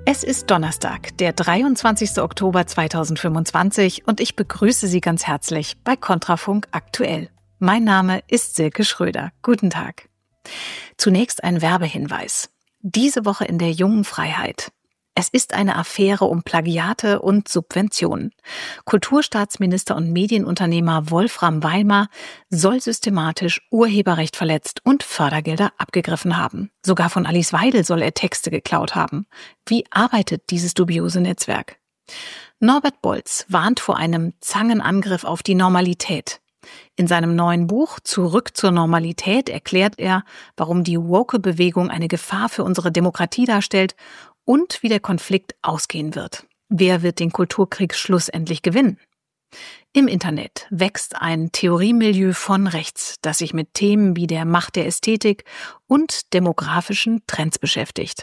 Es ist Donnerstag, der 23. Oktober 2025 und ich begrüße Sie ganz herzlich bei Kontrafunk aktuell. Mein Name ist Silke Schröder. Guten Tag. Zunächst ein Werbehinweis. Diese Woche in der Jungen Freiheit. Es ist eine Affäre um Plagiate und Subventionen. Kulturstaatsminister und Medienunternehmer Wolfram Weimar soll systematisch Urheberrecht verletzt und Fördergelder abgegriffen haben. Sogar von Alice Weidel soll er Texte geklaut haben. Wie arbeitet dieses dubiose Netzwerk? Norbert Bolz warnt vor einem Zangenangriff auf die Normalität. In seinem neuen Buch Zurück zur Normalität erklärt er, warum die Woke-Bewegung eine Gefahr für unsere Demokratie darstellt und wie der Konflikt ausgehen wird. Wer wird den Kulturkrieg schlussendlich gewinnen? Im Internet wächst ein Theoriemilieu von rechts, das sich mit Themen wie der Macht der Ästhetik und demografischen Trends beschäftigt.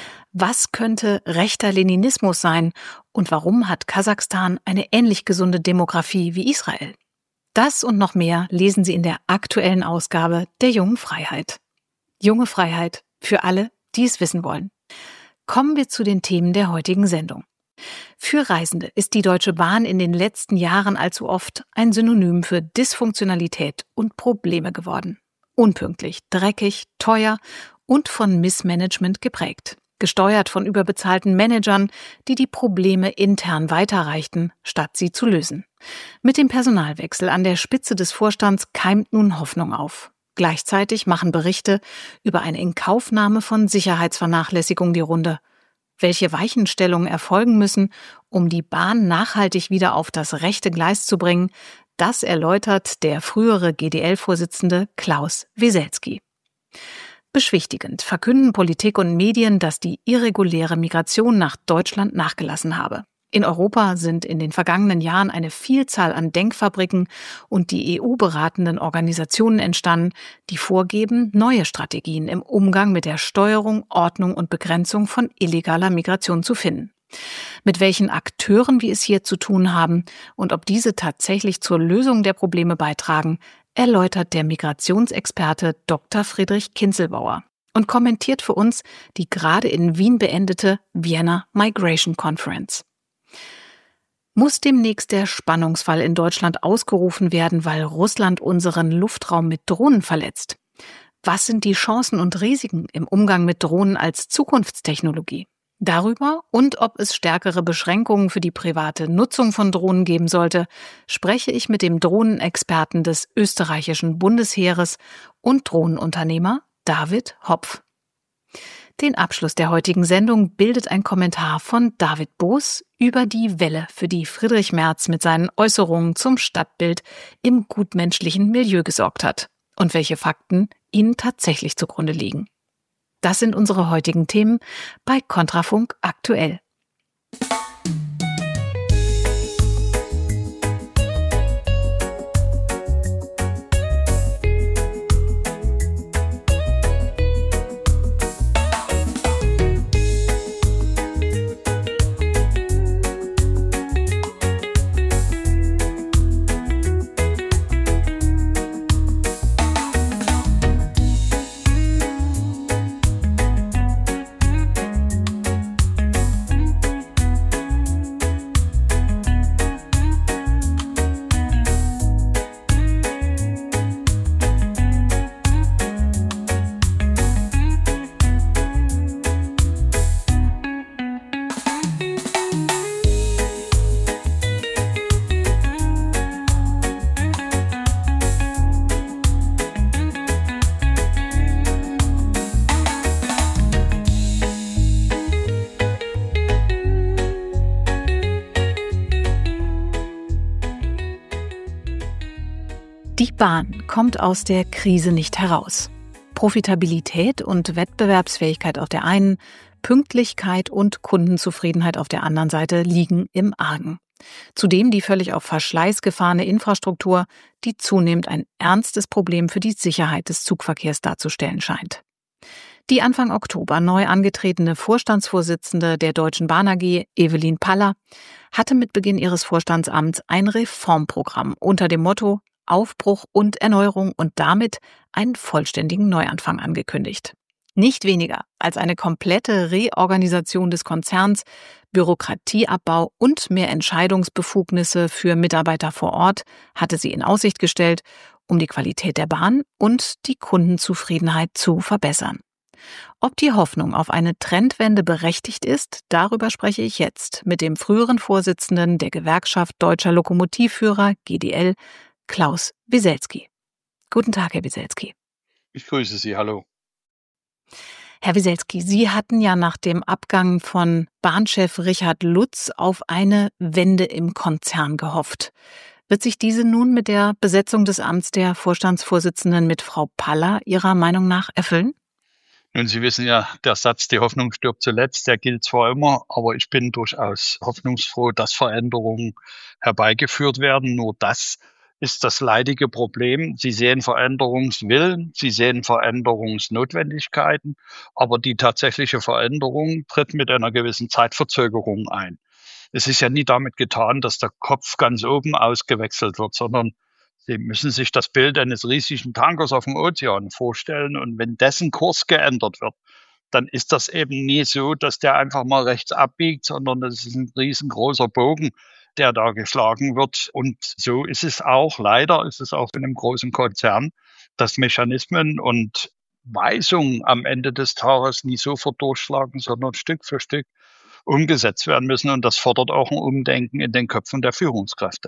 Was könnte rechter Leninismus sein und warum hat Kasachstan eine ähnlich gesunde Demografie wie Israel? Das und noch mehr lesen Sie in der aktuellen Ausgabe der Jungen Freiheit. Junge Freiheit für alle, die es wissen wollen. Kommen wir zu den Themen der heutigen Sendung. Für Reisende ist die Deutsche Bahn in den letzten Jahren allzu oft ein Synonym für Dysfunktionalität und Probleme geworden. Unpünktlich, dreckig, teuer und von Missmanagement geprägt. Gesteuert von überbezahlten Managern, die die Probleme intern weiterreichten, statt sie zu lösen. Mit dem Personalwechsel an der Spitze des Vorstands keimt nun Hoffnung auf. Gleichzeitig machen Berichte über eine Inkaufnahme von Sicherheitsvernachlässigung die Runde. Welche Weichenstellungen erfolgen müssen, um die Bahn nachhaltig wieder auf das rechte Gleis zu bringen, das erläutert der frühere GDL-Vorsitzende Klaus Weselski. Beschwichtigend verkünden Politik und Medien, dass die irreguläre Migration nach Deutschland nachgelassen habe. In Europa sind in den vergangenen Jahren eine Vielzahl an Denkfabriken und die EU-beratenden Organisationen entstanden, die vorgeben, neue Strategien im Umgang mit der Steuerung, Ordnung und Begrenzung von illegaler Migration zu finden. Mit welchen Akteuren wir es hier zu tun haben und ob diese tatsächlich zur Lösung der Probleme beitragen, erläutert der Migrationsexperte Dr. Friedrich Kinzelbauer und kommentiert für uns die gerade in Wien beendete Vienna Migration Conference. Muss demnächst der Spannungsfall in Deutschland ausgerufen werden, weil Russland unseren Luftraum mit Drohnen verletzt? Was sind die Chancen und Risiken im Umgang mit Drohnen als Zukunftstechnologie? Darüber und ob es stärkere Beschränkungen für die private Nutzung von Drohnen geben sollte, spreche ich mit dem Drohnenexperten des österreichischen Bundesheeres und Drohnenunternehmer David Hopf. Den Abschluss der heutigen Sendung bildet ein Kommentar von David Boos über die Welle, für die Friedrich Merz mit seinen Äußerungen zum Stadtbild im gutmenschlichen Milieu gesorgt hat und welche Fakten ihnen tatsächlich zugrunde liegen. Das sind unsere heutigen Themen bei Kontrafunk aktuell. Die Bahn kommt aus der Krise nicht heraus. Profitabilität und Wettbewerbsfähigkeit auf der einen, Pünktlichkeit und Kundenzufriedenheit auf der anderen Seite liegen im Argen. Zudem die völlig auf Verschleiß gefahrene Infrastruktur, die zunehmend ein ernstes Problem für die Sicherheit des Zugverkehrs darzustellen scheint. Die Anfang Oktober neu angetretene Vorstandsvorsitzende der Deutschen Bahn AG, Evelyn Paller, hatte mit Beginn ihres Vorstandsamts ein Reformprogramm unter dem Motto Aufbruch und Erneuerung und damit einen vollständigen Neuanfang angekündigt. Nicht weniger als eine komplette Reorganisation des Konzerns, Bürokratieabbau und mehr Entscheidungsbefugnisse für Mitarbeiter vor Ort hatte sie in Aussicht gestellt, um die Qualität der Bahn und die Kundenzufriedenheit zu verbessern. Ob die Hoffnung auf eine Trendwende berechtigt ist, darüber spreche ich jetzt mit dem früheren Vorsitzenden der Gewerkschaft Deutscher Lokomotivführer GDL, Klaus Wieselski. Guten Tag, Herr Wieselski. Ich grüße Sie, hallo. Herr Wieselski, Sie hatten ja nach dem Abgang von Bahnchef Richard Lutz auf eine Wende im Konzern gehofft. Wird sich diese nun mit der Besetzung des Amts der Vorstandsvorsitzenden mit Frau Paller Ihrer Meinung nach erfüllen? Nun, Sie wissen ja, der Satz, die Hoffnung stirbt zuletzt, der gilt zwar immer, aber ich bin durchaus hoffnungsfroh, dass Veränderungen herbeigeführt werden. Nur das ist das leidige Problem. Sie sehen Veränderungswillen, Sie sehen Veränderungsnotwendigkeiten, aber die tatsächliche Veränderung tritt mit einer gewissen Zeitverzögerung ein. Es ist ja nie damit getan, dass der Kopf ganz oben ausgewechselt wird, sondern Sie müssen sich das Bild eines riesigen Tankers auf dem Ozean vorstellen. Und wenn dessen Kurs geändert wird, dann ist das eben nie so, dass der einfach mal rechts abbiegt, sondern das ist ein riesengroßer Bogen, der da geschlagen wird. Und so ist es auch, leider ist es auch in einem großen Konzern, dass Mechanismen und Weisungen am Ende des Tages nie sofort durchschlagen, sondern Stück für Stück umgesetzt werden müssen. Und das fordert auch ein Umdenken in den Köpfen der Führungskräfte.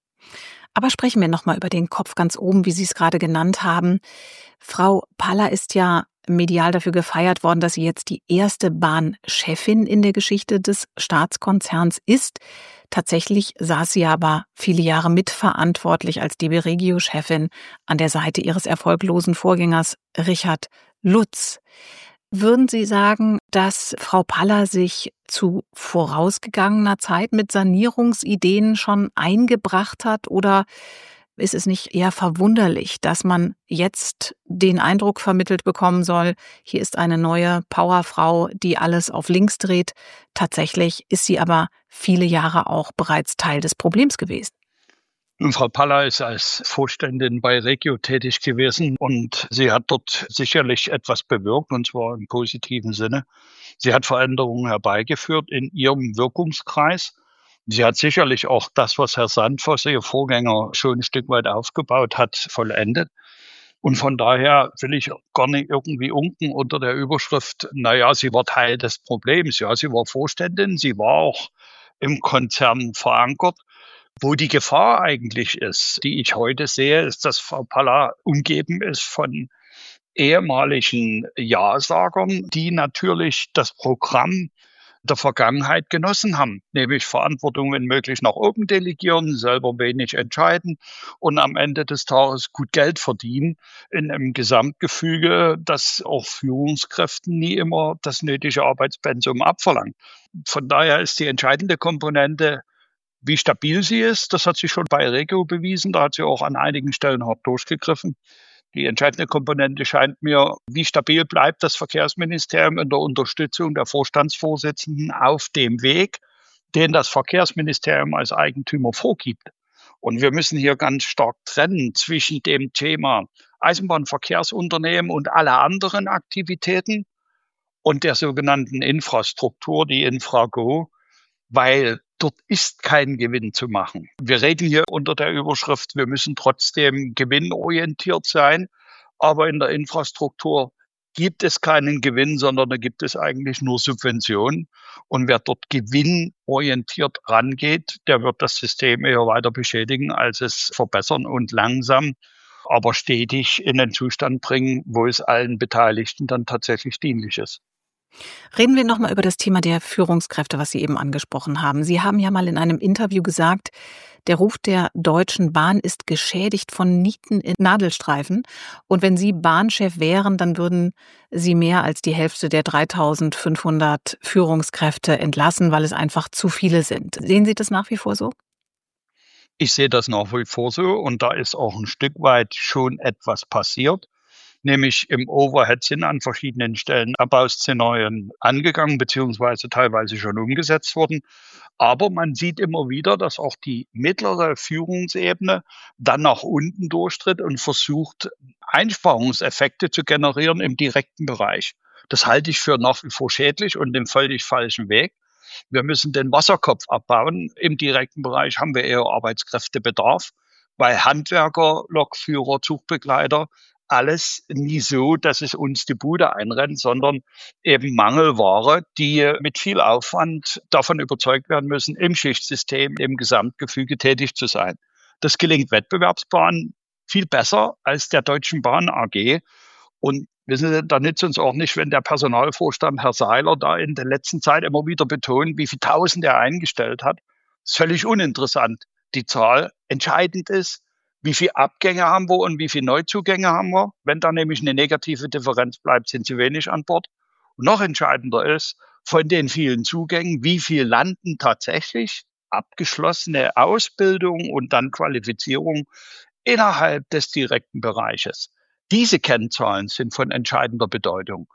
Aber sprechen wir nochmal über den Kopf ganz oben, wie Sie es gerade genannt haben. Frau Paller ist ja medial dafür gefeiert worden, dass sie jetzt die erste Bahnchefin in der Geschichte des Staatskonzerns ist. Tatsächlich saß sie aber viele Jahre mitverantwortlich als DB Regio-Chefin an der Seite ihres erfolglosen Vorgängers Richard Lutz. Würden Sie sagen, dass Frau Paller sich zu vorausgegangener Zeit mit Sanierungsideen schon eingebracht hat? Oder ist es nicht eher verwunderlich, dass man jetzt den Eindruck vermittelt bekommen soll, hier ist eine neue Powerfrau, die alles auf links dreht? Tatsächlich ist sie aber viele Jahre auch bereits Teil des Problems gewesen. Nun, Frau Paller ist als Vorständin bei Regio tätig gewesen und sie hat dort sicherlich etwas bewirkt, und zwar im positiven Sinne. Sie hat Veränderungen herbeigeführt in ihrem Wirkungskreis. Sie hat sicherlich auch das, was Herr Sandvoss, ihr Vorgänger, schon ein Stück weit aufgebaut hat, vollendet. Und von daher will ich gar nicht irgendwie unken unter der Überschrift, naja, sie war Teil des Problems. Ja, sie war Vorständin, sie war auch im Konzern verankert. Wo die Gefahr eigentlich ist, die ich heute sehe, ist, dass Frau Paller umgeben ist von ehemaligen Ja-Sagern, die natürlich das Programm der Vergangenheit genossen haben, nämlich Verantwortung, wenn möglich, nach oben delegieren, selber wenig entscheiden und am Ende des Tages gut Geld verdienen in einem Gesamtgefüge, das auch Führungskräften nie immer das nötige Arbeitspensum abverlangt. Von daher ist die entscheidende Komponente, wie stabil sie ist. Das hat sich schon bei Regio bewiesen. Da hat sie auch an einigen Stellen hart durchgegriffen. Die entscheidende Komponente scheint mir, wie stabil bleibt das Verkehrsministerium in der Unterstützung der Vorstandsvorsitzenden auf dem Weg, den das Verkehrsministerium als Eigentümer vorgibt. Und wir müssen hier ganz stark trennen zwischen dem Thema Eisenbahnverkehrsunternehmen und alle anderen Aktivitäten und der sogenannten Infrastruktur, die Infrago, weil dort ist kein Gewinn zu machen. Wir reden hier unter der Überschrift, wir müssen trotzdem gewinnorientiert sein, aber in der Infrastruktur gibt es keinen Gewinn, sondern da gibt es eigentlich nur Subventionen. Und wer dort gewinnorientiert rangeht, der wird das System eher weiter beschädigen, als es verbessern und langsam, aber stetig in den Zustand bringen, wo es allen Beteiligten dann tatsächlich dienlich ist. Reden wir nochmal über das Thema der Führungskräfte, was Sie eben angesprochen haben. Sie haben ja mal in einem Interview gesagt, der Ruf der Deutschen Bahn ist geschädigt von Nieten in Nadelstreifen. Und wenn Sie Bahnchef wären, dann würden Sie mehr als die Hälfte der 3.500 Führungskräfte entlassen, weil es einfach zu viele sind. Sehen Sie das nach wie vor so? Ich sehe das nach wie vor so und da ist auch ein Stück weit schon etwas passiert. Nämlich im Overhead sind an verschiedenen Stellen Abbauszenarien angegangen, beziehungsweise teilweise schon umgesetzt worden. Aber man sieht immer wieder, dass auch die mittlere Führungsebene dann nach unten durchtritt und versucht, Einsparungseffekte zu generieren im direkten Bereich. Das halte ich für nach wie vor schädlich und den völlig falschen Weg. Wir müssen den Wasserkopf abbauen. Im direkten Bereich haben wir eher Arbeitskräftebedarf, weil Handwerker, Lokführer, Zugbegleiter, alles nie so, dass es uns die Bude einrennt, sondern eben Mangelware, die mit viel Aufwand davon überzeugt werden müssen, im Schichtsystem, im Gesamtgefüge tätig zu sein. Das gelingt Wettbewerbsbahnen viel besser als der Deutschen Bahn AG. Und wissen Sie, da nützt uns auch nicht, wenn der Personalvorstand Herr Seiler da in der letzten Zeit immer wieder betont, wie viele Tausend er eingestellt hat. Das ist völlig uninteressant. Die Zahl entscheidend ist, wie viele Abgänge haben wir und wie viele Neuzugänge haben wir. Wenn da nämlich eine negative Differenz bleibt, sind zu wenig an Bord. Und noch entscheidender ist, von den vielen Zugängen, wie viel landen tatsächlich abgeschlossene Ausbildung und dann Qualifizierung innerhalb des direkten Bereiches. Diese Kennzahlen sind von entscheidender Bedeutung.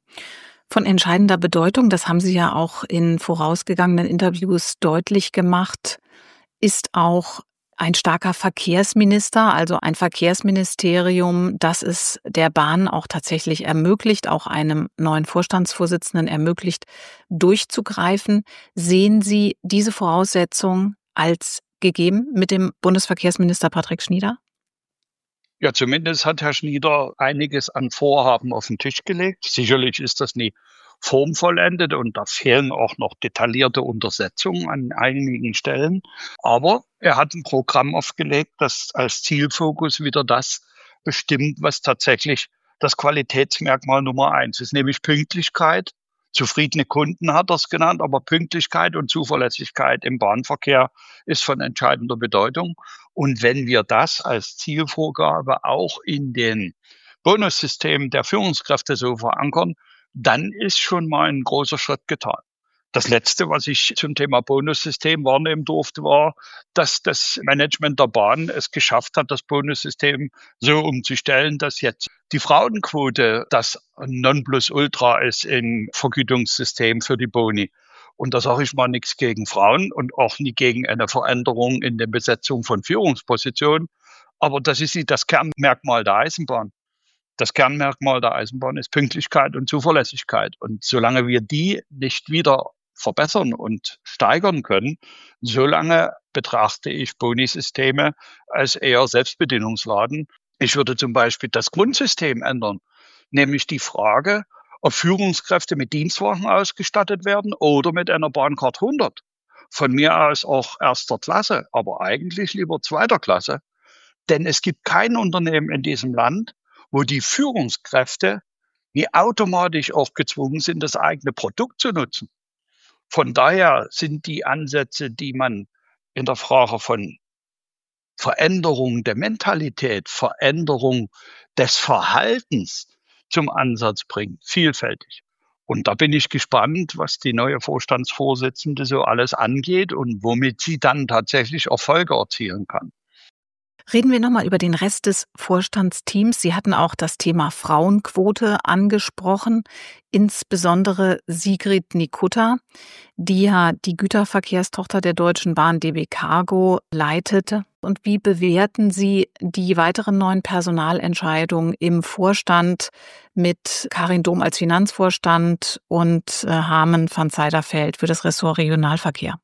Von entscheidender Bedeutung, das haben Sie ja auch in vorausgegangenen Interviews deutlich gemacht, ist auch ein starker Verkehrsminister, also ein Verkehrsministerium, das es der Bahn auch tatsächlich ermöglicht, auch einem neuen Vorstandsvorsitzenden ermöglicht, durchzugreifen. Sehen Sie diese Voraussetzung als gegeben mit dem Bundesverkehrsminister Patrick Schnieder? Ja, zumindest hat Herr Schnieder einiges an Vorhaben auf den Tisch gelegt. Sicherlich ist das nie formvollendet und da fehlen auch noch detaillierte Untersetzungen an einigen Stellen. Aber er hat ein Programm aufgelegt, das als Zielfokus wieder das bestimmt, was tatsächlich das Qualitätsmerkmal Nummer 1 ist, nämlich Pünktlichkeit. Zufriedene Kunden hat er es genannt, aber Pünktlichkeit und Zuverlässigkeit im Bahnverkehr ist von entscheidender Bedeutung. Und wenn wir das als Zielvorgabe auch in den Bonussystemen der Führungskräfte so verankern, dann ist schon mal ein großer Schritt getan. Das Letzte, was ich zum Thema Bonussystem wahrnehmen durfte, war, dass das Management der Bahn es geschafft hat, das Bonussystem so umzustellen, dass jetzt die Frauenquote das Nonplusultra ist im Vergütungssystem für die Boni. Und da sage ich mal nichts gegen Frauen und auch nie gegen eine Veränderung in der Besetzung von Führungspositionen. Aber das ist nicht das Kernmerkmal der Eisenbahn. Das Kernmerkmal der Eisenbahn ist Pünktlichkeit und Zuverlässigkeit. Und solange wir die nicht wieder verbessern und steigern können, solange betrachte ich Bonisysteme als eher Selbstbedienungsladen. Ich würde zum Beispiel das Grundsystem ändern, nämlich die Frage, ob Führungskräfte mit Dienstwagen ausgestattet werden oder mit einer Bahncard 100. Von mir aus auch erster Klasse, aber eigentlich lieber zweiter Klasse. Denn es gibt kein Unternehmen in diesem Land, wo die Führungskräfte nie automatisch auch gezwungen sind, das eigene Produkt zu nutzen. Von daher sind die Ansätze, die man in der Frage von Veränderung der Mentalität, Veränderung des Verhaltens zum Ansatz bringt, vielfältig. Und da bin ich gespannt, was die neue Vorstandsvorsitzende so alles angeht und womit sie dann tatsächlich Erfolge erzielen kann. Reden wir nochmal über den Rest des Vorstandsteams. Sie hatten auch das Thema Frauenquote angesprochen, insbesondere Sigrid Nikutta, die ja die Güterverkehrstochter der Deutschen Bahn DB Cargo leitete. Und wie bewerten Sie die weiteren neuen Personalentscheidungen im Vorstand mit Karin Dohm als Finanzvorstand und Harmen van Zijderveld für das Ressort Regionalverkehr?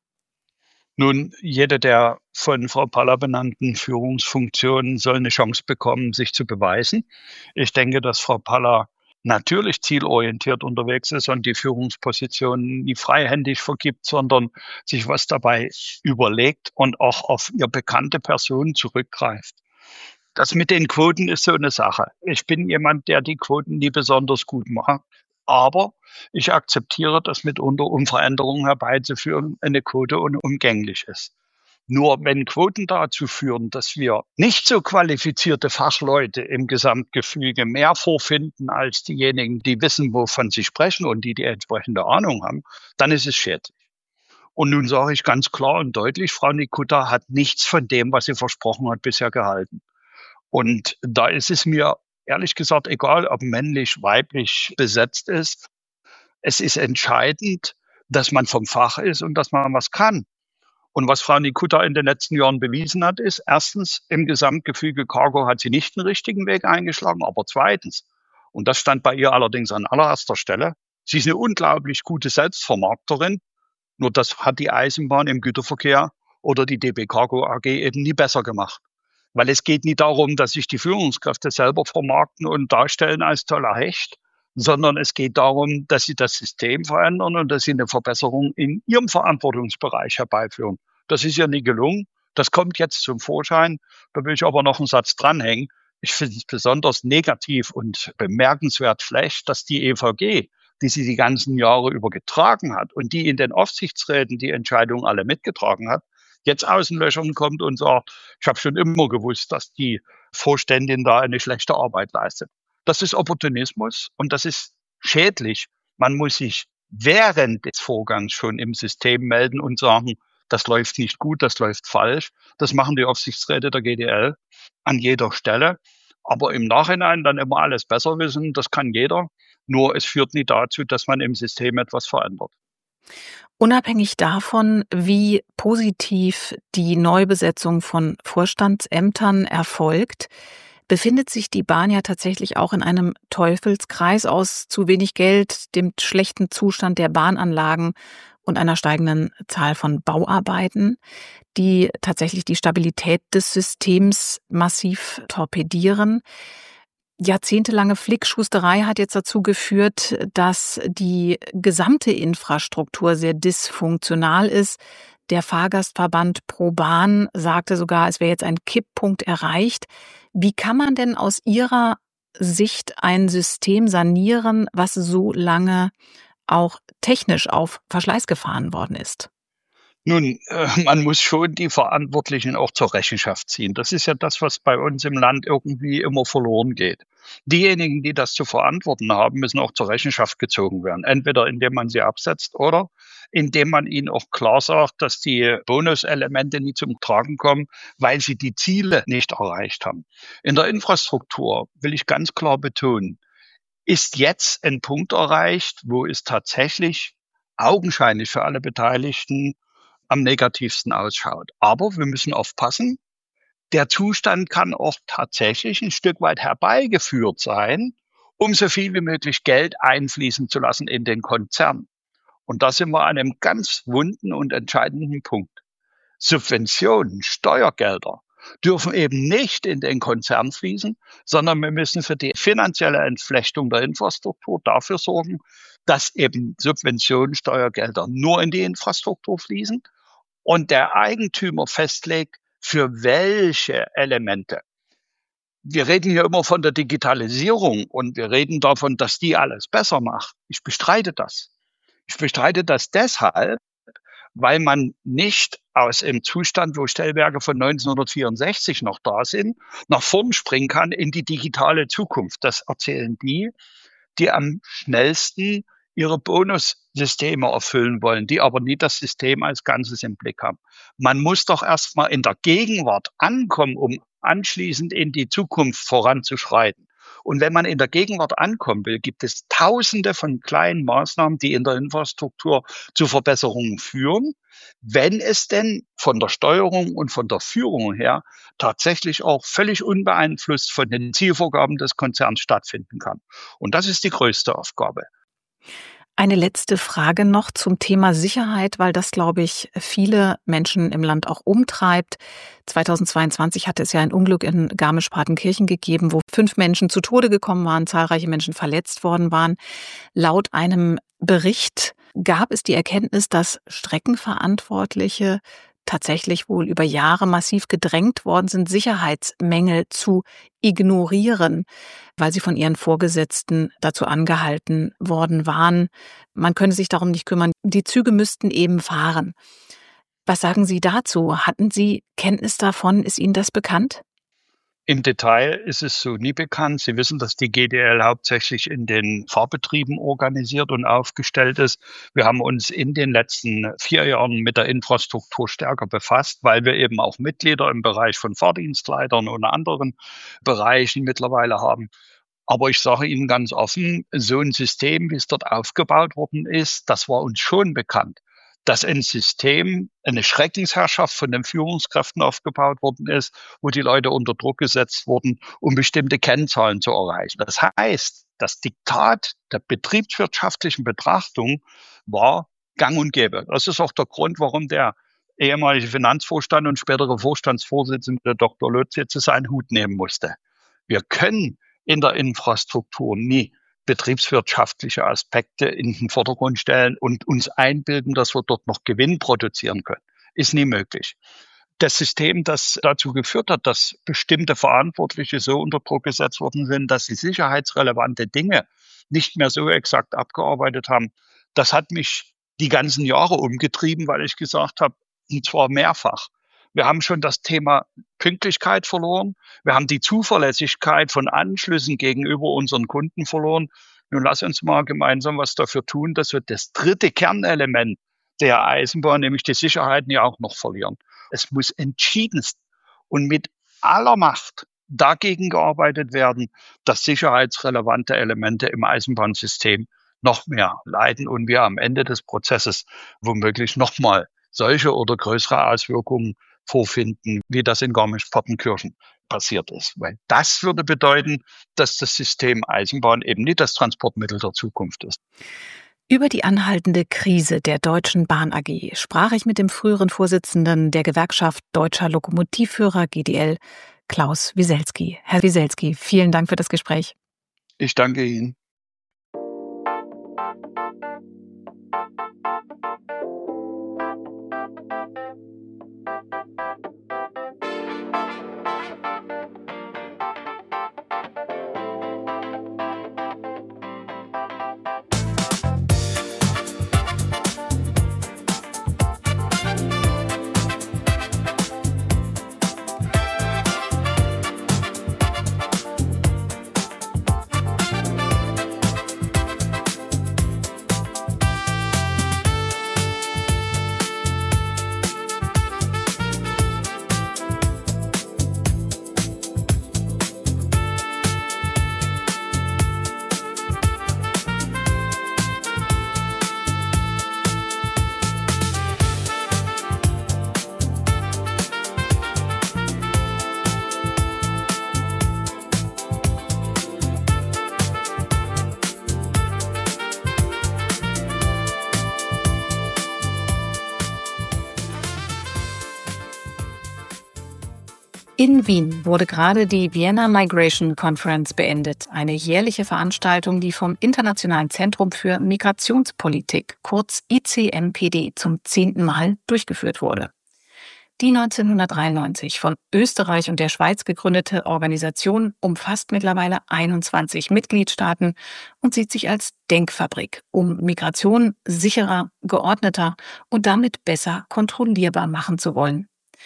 Nun, jede der von Frau Paller benannten Führungsfunktionen soll eine Chance bekommen, sich zu beweisen. Ich denke, dass Frau Paller natürlich zielorientiert unterwegs ist und die Führungsposition nie freihändig vergibt, sondern sich was dabei überlegt und auch auf ihr bekannte Personen zurückgreift. Das mit den Quoten ist so eine Sache. Ich bin jemand, der die Quoten nie besonders gut macht. Aber ich akzeptiere, dass mitunter, um Veränderungen herbeizuführen, eine Quote unumgänglich ist. Nur wenn Quoten dazu führen, dass wir nicht so qualifizierte Fachleute im Gesamtgefüge mehr vorfinden als diejenigen, die wissen, wovon sie sprechen und die entsprechende Ahnung haben, dann ist es schädlich. Und nun sage ich ganz klar und deutlich, Frau Nikutta hat nichts von dem, was sie versprochen hat, bisher gehalten. Und da ist es mir ehrlich gesagt egal, ob männlich, weiblich besetzt ist. Es ist entscheidend, dass man vom Fach ist und dass man was kann. Und was Frau Nikutta in den letzten Jahren bewiesen hat, ist erstens, im Gesamtgefüge Cargo hat sie nicht den richtigen Weg eingeschlagen, aber zweitens, Und das stand bei ihr allerdings an allererster Stelle. Sie ist eine unglaublich gute Selbstvermarkterin, nur das hat die Eisenbahn im Güterverkehr oder die DB Cargo AG eben nie besser gemacht. Weil es geht nie darum, dass sich die Führungskräfte selber vermarkten und darstellen als toller Hecht, sondern es geht darum, dass sie das System verändern und dass sie eine Verbesserung in ihrem Verantwortungsbereich herbeiführen. Das ist ja nie gelungen. Das kommt jetzt zum Vorschein. Da will ich aber noch einen Satz dranhängen. Ich finde es besonders negativ und bemerkenswert schlecht, dass die EVG, die sie die ganzen Jahre über getragen hat und die in den Aufsichtsräten die Entscheidungen alle mitgetragen hat, jetzt aus den Löchern kommt und sagt, ich habe schon immer gewusst, dass die Vorständin da eine schlechte Arbeit leistet. Das ist Opportunismus und das ist schädlich. Man muss sich während des Vorgangs schon im System melden und sagen, das läuft nicht gut, das läuft falsch. Das machen die Aufsichtsräte der GDL an jeder Stelle. Aber im Nachhinein dann immer alles besser wissen, das kann jeder. Nur es führt nie dazu, dass man im System etwas verändert. Unabhängig davon, wie positiv die Neubesetzung von Vorstandsämtern erfolgt, befindet sich die Bahn ja tatsächlich auch in einem Teufelskreis aus zu wenig Geld, dem schlechten Zustand der Bahnanlagen und einer steigenden Zahl von Bauarbeiten, die tatsächlich die Stabilität des Systems massiv torpedieren. Jahrzehntelange Flickschusterei hat jetzt dazu geführt, dass die gesamte Infrastruktur sehr dysfunktional ist. Der Fahrgastverband ProBahn sagte sogar, es wäre jetzt ein Kipppunkt erreicht. Wie kann man denn aus Ihrer Sicht ein System sanieren, was so lange auch technisch auf Verschleiß gefahren worden ist? Nun, man muss schon die Verantwortlichen auch zur Rechenschaft ziehen. Das ist ja das, was bei uns im Land irgendwie immer verloren geht. Diejenigen, die das zu verantworten haben, müssen auch zur Rechenschaft gezogen werden. Entweder indem man sie absetzt oder indem man ihnen auch klar sagt, dass die Bonuselemente nie zum Tragen kommen, weil sie die Ziele nicht erreicht haben. In der Infrastruktur will ich ganz klar betonen, ist jetzt ein Punkt erreicht, wo es tatsächlich augenscheinlich für alle Beteiligten am negativsten ausschaut. Aber wir müssen aufpassen, der Zustand kann auch tatsächlich ein Stück weit herbeigeführt sein, um so viel wie möglich Geld einfließen zu lassen in den Konzern. Und da sind wir an einem ganz wunden und entscheidenden Punkt. Subventionen, Steuergelder dürfen eben nicht in den Konzern fließen, sondern wir müssen für die finanzielle Entflechtung der Infrastruktur dafür sorgen, dass eben Subventionen, Steuergelder nur in die Infrastruktur fließen und der Eigentümer festlegt, für welche Elemente. Wir reden hier immer von der Digitalisierung und wir reden davon, dass die alles besser macht. Ich bestreite das. Ich bestreite das deshalb, weil man nicht aus dem Zustand, wo Stellwerke von 1964 noch da sind, nach vorn springen kann in die digitale Zukunft. Das erzählen die am schnellsten ihre Bonussysteme erfüllen wollen, die aber nie das System als Ganzes im Blick haben. Man muss doch erstmal in der Gegenwart ankommen, um anschließend in die Zukunft voranzuschreiten. Und wenn man in der Gegenwart ankommen will, gibt es Tausende von kleinen Maßnahmen, die in der Infrastruktur zu Verbesserungen führen, wenn es denn von der Steuerung und von der Führung her tatsächlich auch völlig unbeeinflusst von den Zielvorgaben des Konzerns stattfinden kann. Und das ist die größte Aufgabe. Eine letzte Frage noch zum Thema Sicherheit, weil das, glaube ich, viele Menschen im Land auch umtreibt. 2022 hatte es ja ein Unglück in Garmisch-Partenkirchen gegeben, wo 5 Menschen zu Tode gekommen waren, zahlreiche Menschen verletzt worden waren. Laut einem Bericht gab es die Erkenntnis, dass Streckenverantwortliche tatsächlich wohl über Jahre massiv gedrängt worden sind, Sicherheitsmängel zu ignorieren, weil sie von ihren Vorgesetzten dazu angehalten worden waren. Man könne sich darum nicht kümmern. Die Züge müssten eben fahren. Was sagen Sie dazu? Hatten Sie Kenntnis davon? Ist Ihnen das bekannt? Im Detail ist es so nie bekannt. Sie wissen, dass die GDL hauptsächlich in den Fahrbetrieben organisiert und aufgestellt ist. Wir haben uns in den letzten 4 Jahren mit der Infrastruktur stärker befasst, weil wir eben auch Mitglieder im Bereich von Fahrdienstleitern und anderen Bereichen mittlerweile haben. Aber ich sage Ihnen ganz offen, so ein System, wie es dort aufgebaut worden ist, das war uns schon bekannt. Dass ein System, eine Schreckensherrschaft von den Führungskräften aufgebaut worden ist, wo die Leute unter Druck gesetzt wurden, um bestimmte Kennzahlen zu erreichen. Das heißt, Das Diktat der betriebswirtschaftlichen Betrachtung war gang und gäbe. Das ist auch der Grund, warum der ehemalige Finanzvorstand und spätere Vorstandsvorsitzende Dr. Lutz jetzt seinen Hut nehmen musste. Wir können in der Infrastruktur nie betriebswirtschaftliche Aspekte in den Vordergrund stellen und uns einbilden, dass wir dort noch Gewinn produzieren können. Ist nie möglich. Das System, das dazu geführt hat, dass bestimmte Verantwortliche so unter Druck gesetzt worden sind, dass sie sicherheitsrelevante Dinge nicht mehr so exakt abgearbeitet haben, das hat mich die ganzen Jahre umgetrieben, weil ich gesagt habe, und zwar mehrfach, wir haben schon das Thema Pünktlichkeit verloren. Wir haben die Zuverlässigkeit von Anschlüssen gegenüber unseren Kunden verloren. Nun lass uns mal gemeinsam was dafür tun, dass wir das dritte Kernelement der Eisenbahn, nämlich die Sicherheit, ja auch noch verlieren. Es muss entschiedenst und mit aller Macht dagegen gearbeitet werden, dass sicherheitsrelevante Elemente im Eisenbahnsystem noch mehr leiden und wir am Ende des Prozesses womöglich nochmal solche oder größere Auswirkungen vorfinden, wie das in Garmisch-Partenkirchen passiert ist. Weil das würde bedeuten, dass das System Eisenbahn eben nicht das Transportmittel der Zukunft ist. Über die anhaltende Krise der Deutschen Bahn AG sprach ich mit dem früheren Vorsitzenden der Gewerkschaft Deutscher Lokomotivführer GDL, Klaus Wieselski. Herr Wieselski, vielen Dank für das Gespräch. Ich danke Ihnen. In Wien wurde gerade die Vienna Migration Conference beendet, eine jährliche Veranstaltung, die vom Internationalen Zentrum für Migrationspolitik, kurz ICMPD, zum 10. Mal durchgeführt wurde. Die 1993 von Österreich und der Schweiz gegründete Organisation umfasst mittlerweile 21 Mitgliedstaaten und sieht sich als Denkfabrik, um Migration sicherer, geordneter und damit besser kontrollierbar machen zu wollen.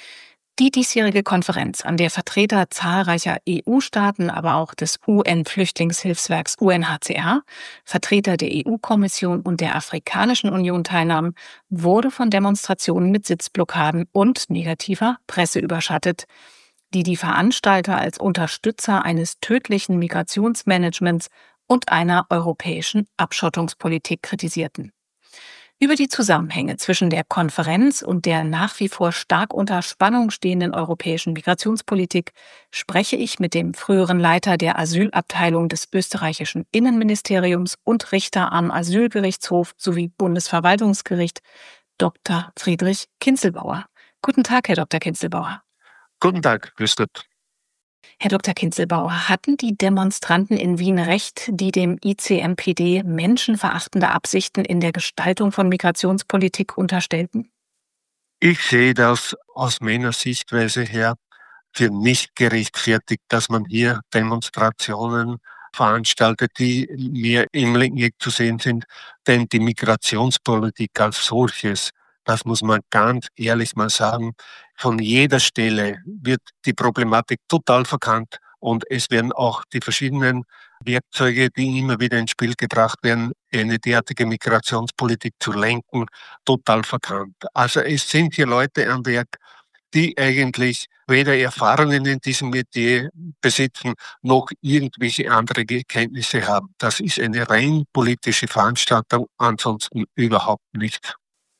Die diesjährige Konferenz, an der Vertreter zahlreicher EU-Staaten, aber auch des UN-Flüchtlingshilfswerks UNHCR, Vertreter der EU-Kommission und der Afrikanischen Union teilnahmen, wurde von Demonstrationen mit Sitzblockaden und negativer Presse überschattet, die die Veranstalter als Unterstützer eines tödlichen Migrationsmanagements und einer europäischen Abschottungspolitik kritisierten. Über die Zusammenhänge zwischen der Konferenz und der nach wie vor stark unter Spannung stehenden europäischen Migrationspolitik spreche ich mit dem früheren Leiter der Asylabteilung des österreichischen Innenministeriums und Richter am Asylgerichtshof sowie Bundesverwaltungsgericht, Dr. Friedrich Kinzelbauer. Guten Tag, Herr Dr. Kinzelbauer. Guten Tag, grüß Gott. Herr Dr. Kinzelbauer, hatten die Demonstranten in Wien recht, die dem ICMPD menschenverachtende Absichten in der Gestaltung von Migrationspolitik unterstellten? Ich sehe das aus meiner Sichtweise her für nicht gerechtfertigt, dass man hier Demonstrationen veranstaltet, die mehr im Linken zu sehen sind, denn die Migrationspolitik als solches, das muss man ganz ehrlich mal sagen, von jeder Stelle wird die Problematik total verkannt und es werden auch die verschiedenen Werkzeuge, die immer wieder ins Spiel gebracht werden, eine derartige Migrationspolitik zu lenken, total verkannt. Also es sind hier Leute am Werk, die eigentlich weder Erfahrungen in diesem Metier besitzen, noch irgendwelche andere Kenntnisse haben. Das ist eine rein politische Veranstaltung, ansonsten überhaupt nicht.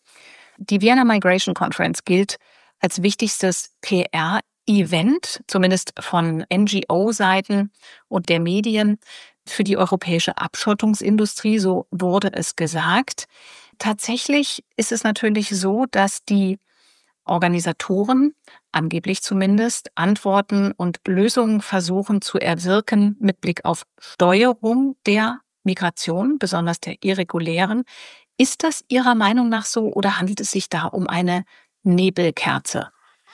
Die Vienna Migration Conference gilt als wichtigstes PR-Event, zumindest von NGO-Seiten und der Medien. für die europäische Abschottungsindustrie, so wurde es gesagt. Tatsächlich ist es natürlich so, dass die Organisatoren, angeblich zumindest, Antworten und Lösungen versuchen zu erwirken mit Blick auf Steuerung der Migration, besonders der irregulären. Ist das Ihrer Meinung nach so oder handelt es sich da um eine Nebelkerze?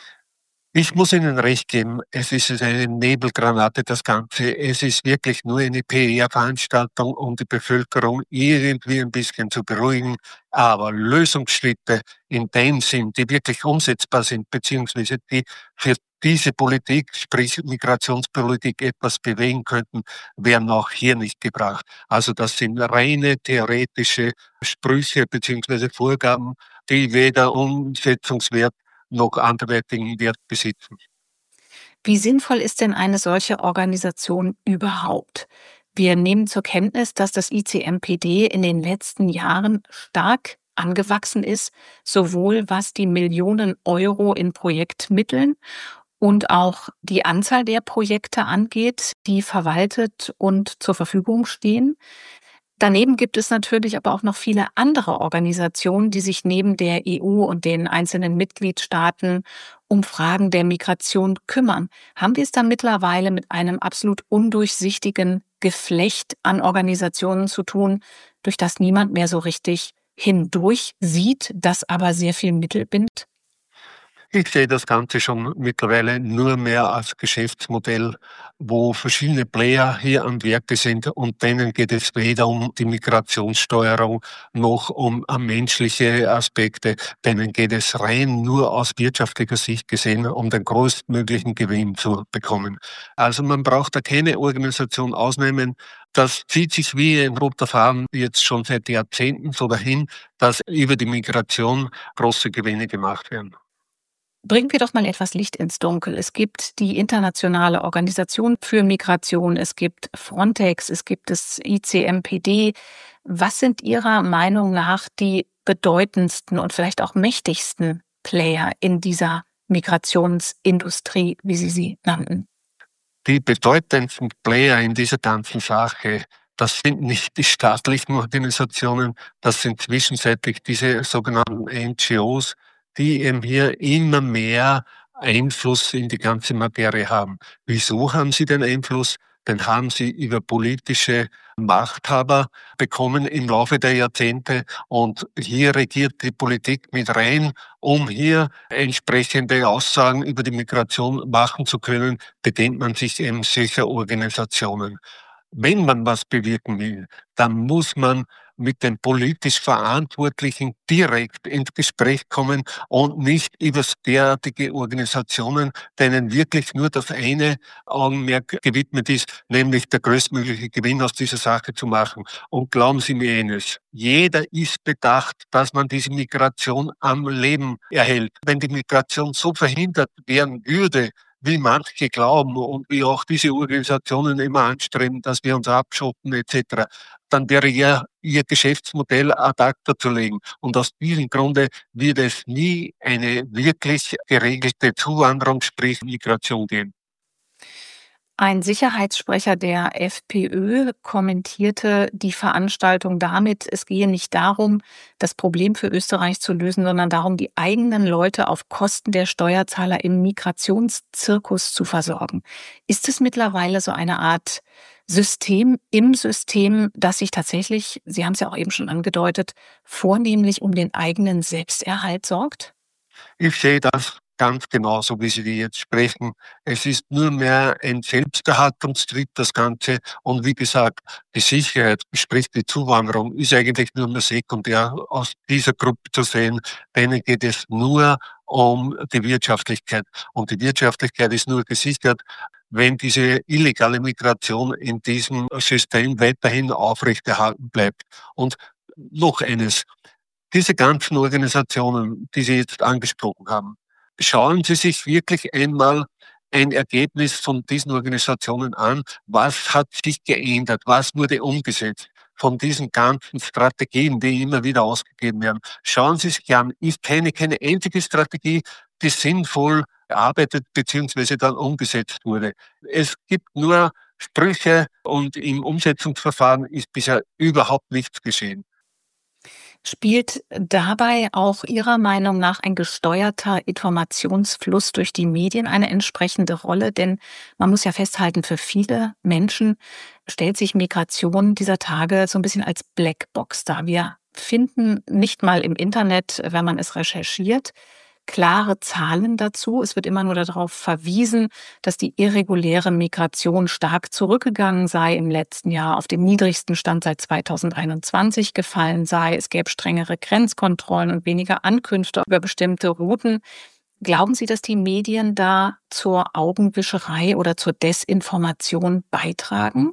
Ich muss Ihnen recht geben, es ist eine Nebelgranate, das Ganze. Es ist wirklich nur eine PR-Veranstaltung, um die Bevölkerung irgendwie ein bisschen zu beruhigen. Aber Lösungsschritte in dem Sinn, die wirklich umsetzbar sind, beziehungsweise die für diese Politik, sprich Migrationspolitik, etwas bewegen könnten, werden auch hier nicht gebracht. Also das sind reine theoretische Sprüche beziehungsweise Vorgaben, die weder Umsetzungswert noch anderweitigen Wert besitzen. Wie sinnvoll ist denn eine solche Organisation überhaupt? Wir nehmen zur Kenntnis, dass das ICMPD in den letzten Jahren stark angewachsen ist, sowohl was die Millionen Euro in Projektmitteln und auch die Anzahl der Projekte angeht, die verwaltet und zur Verfügung stehen. Daneben gibt es natürlich aber auch noch viele andere Organisationen, die sich neben der EU und den einzelnen Mitgliedstaaten um Fragen der Migration kümmern. Haben wir es da mittlerweile mit einem absolut undurchsichtigen Geflecht an Organisationen zu tun, durch das niemand mehr so richtig hindurch sieht, das aber sehr viel Mittel bindet? Ich sehe das Ganze schon mittlerweile nur mehr als Geschäftsmodell, wo verschiedene Player hier am Werke sind und denen geht es weder um die Migrationssteuerung noch um menschliche Aspekte. Denen geht es rein nur aus wirtschaftlicher Sicht gesehen, um den größtmöglichen Gewinn zu bekommen. Also man braucht da keine Organisation ausnehmen. Das zieht sich wie ein roter Faden jetzt schon seit Jahrzehnten so dahin, dass über die Migration große Gewinne gemacht werden. Bringen wir doch mal etwas Licht ins Dunkel. Es gibt die Internationale Organisation für Migration, es gibt Frontex, es gibt das ICMPD. Was sind Ihrer Meinung nach die bedeutendsten und vielleicht auch mächtigsten Player in dieser Migrationsindustrie, wie Sie nannten? Die bedeutendsten Player in dieser ganzen Sache, das sind nicht die staatlichen Organisationen, das sind zwischenzeitlich diese sogenannten NGOs, die eben hier immer mehr Einfluss in die ganze Materie haben. Wieso haben sie den Einfluss? Den haben sie über politische Machthaber bekommen im Laufe der Jahrzehnte und hier regiert die Politik mit rein, um hier entsprechende Aussagen über die Migration machen zu können, bedient man sich eben solcher Organisationen. Wenn man was bewirken will, dann muss man mit den politisch Verantwortlichen direkt ins Gespräch kommen und nicht über derartige Organisationen, denen wirklich nur das eine Augenmerk gewidmet ist, nämlich der größtmögliche Gewinn aus dieser Sache zu machen. Und glauben Sie mir eines, jeder ist bedacht, dass man diese Migration am Leben erhält. Wenn die Migration so verhindert werden würde, wie manche glauben und wie auch diese Organisationen immer anstreben, dass wir uns abschotten etc., dann wäre ja ihr Geschäftsmodell ad acta zu legen. Und aus diesem Grunde wird es nie eine wirklich geregelte Zuwanderung, sprich Migration geben. Ein Sicherheitssprecher der FPÖ kommentierte die Veranstaltung damit, es gehe nicht darum, das Problem für Österreich zu lösen, sondern darum, die eigenen Leute auf Kosten der Steuerzahler im Migrationszirkus zu versorgen. Ist es mittlerweile so eine Art System im System, das sich tatsächlich, Sie haben es ja auch eben schon angedeutet, vornehmlich um den eigenen Selbsterhalt sorgt? Ich sehe das ganz genauso, wie Sie jetzt sprechen. Es ist nur mehr ein Selbsterhaltungstrieb, das Ganze. Und wie gesagt, die Sicherheit, sprich die Zuwanderung, ist eigentlich nur mehr sekundär aus dieser Gruppe zu sehen. Denen geht es nur um die Wirtschaftlichkeit. Und die Wirtschaftlichkeit ist nur gesichert, wenn diese illegale Migration in diesem System weiterhin aufrechterhalten bleibt. Und noch eines. Diese ganzen Organisationen, die Sie jetzt angesprochen haben, schauen Sie sich wirklich einmal ein Ergebnis von diesen Organisationen an. Was hat sich geändert? Was wurde umgesetzt von diesen ganzen Strategien, die immer wieder ausgegeben werden? Schauen Sie sich an. Ich kenne keine einzige Strategie, die sinnvoll erarbeitet bzw. dann umgesetzt wurde. Es gibt nur Sprüche und im Umsetzungsverfahren ist bisher überhaupt nichts geschehen. Spielt dabei auch Ihrer Meinung nach ein gesteuerter Informationsfluss durch die Medien eine entsprechende Rolle? Denn man muss ja festhalten, für viele Menschen stellt sich Migration dieser Tage so ein bisschen als Blackbox dar. Wir finden nicht mal im Internet, wenn man es recherchiert, klare Zahlen dazu. Es wird immer nur darauf verwiesen, dass die irreguläre Migration stark zurückgegangen sei im letzten Jahr, auf den niedrigsten Stand seit 2021 gefallen sei. Es gäbe strengere Grenzkontrollen und weniger Ankünfte über bestimmte Routen. Glauben Sie, dass die Medien da zur Augenwischerei oder zur Desinformation beitragen?